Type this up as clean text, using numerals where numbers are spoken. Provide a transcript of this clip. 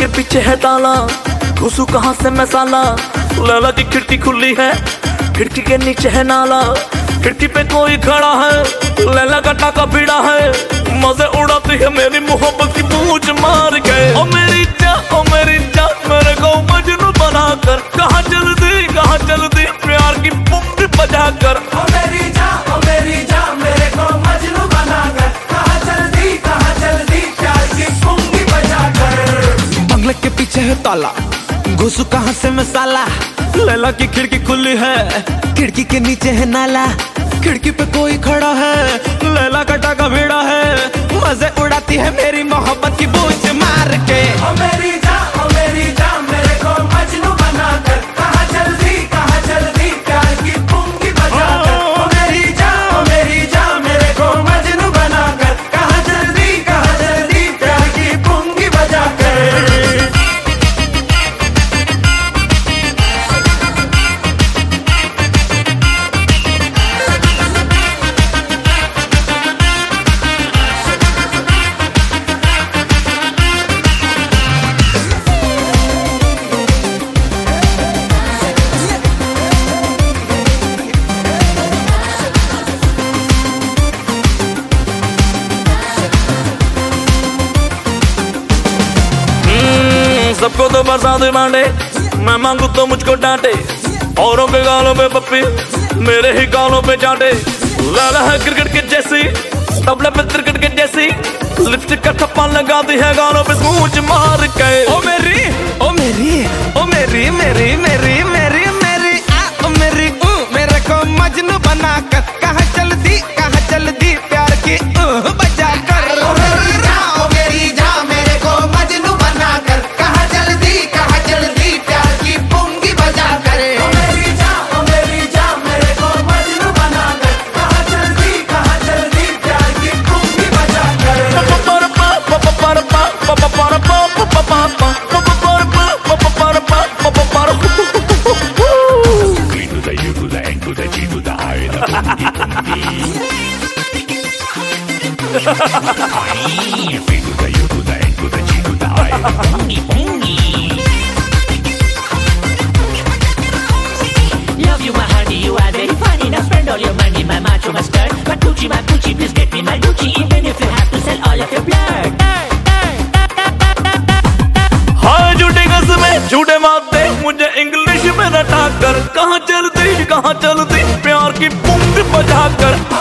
पीछे है ताला, घुसू कहाँ से मैं साला। लैला की खिड़की खुली है, खिड़की के नीचे है नाला, खिड़की पे कोई खड़ा है, लैला का टाका भिड़ा है, मजे उड़ाती है मेरी मोहब्बत की पूछ मार के। ओ मेरी जा, ओ मेरी जा, मेरे को मजनू बना कर, कहाँ चल दी प्यार की पुंगी बजा कर। ओ मेरी जा, ओ मेरी जा, मेरे को मजनू बना कर, कहाँ चल दी प्यार की पुंगी बजा कर। बंगले के पीछे है ताला, घुसू कहाँ से मैं साला। लैला की खिड़की खुली है, खिड़की के नीचे है नाला, खिड़की पे कोई खड़ा है, लैला का टाका भिड़ा है, मजे उड़ाती है मेरी मोहब्बत की बूझ मार के। ओ मेरी जा, ओ मेरी जा, मेरे को मजनू बना कर, कहाँ चल दी प्यार की पुंगी बजा कर। ओ मेरी जा, ओ मेरी जा, मेरे को मजनू बना कर, कहाँ चल दी प्यार की पुंगी बजा कर। सबको तो बरसात बांटे, मैं मांगू तो मुझको डांटे, औरों के गालों पे पप्पी, मेरे ही गालों पे चाटे। लैला है क्रिकेट के जैसी, तबले पे क्रिकेट के जैसी, लिपस्टिक का ठप्पा लगाती है गालों पे स्मूच मार के। ओ मेरी, ओ मेरी, ओ मेरी मेरी मेरी मेरी मेरी आ ओ मेरी मेरे को मजनू बना कर, कहाँ चल दी प्यार की बजा कर। ओ मेरी जा, ओ मेरी जा, मेरे को मजनू बना कर, कहाँ चल दी प्यार की पुंगी बजा कर। ओ मेरी जा, ओ मेरी जा, मेरे को मजनू बना कर, कहाँ चल दी प्यार की पुंगी बजा कर। To the U to the N to the G to the I, the pungi pungi. P to the U to the N to the G to the I, the pungi pungi. Love you, my honey, you are very funny. Now spend all your money, my macho mustard. But Gucci, my Gucci, please get me my Gucci, even if you have to sell all of your blood. हाय झूठे कसमें झूठे वादे, मुझे English में रटा कर, कहाँ चलती प्यार की पुंगी बजा कर।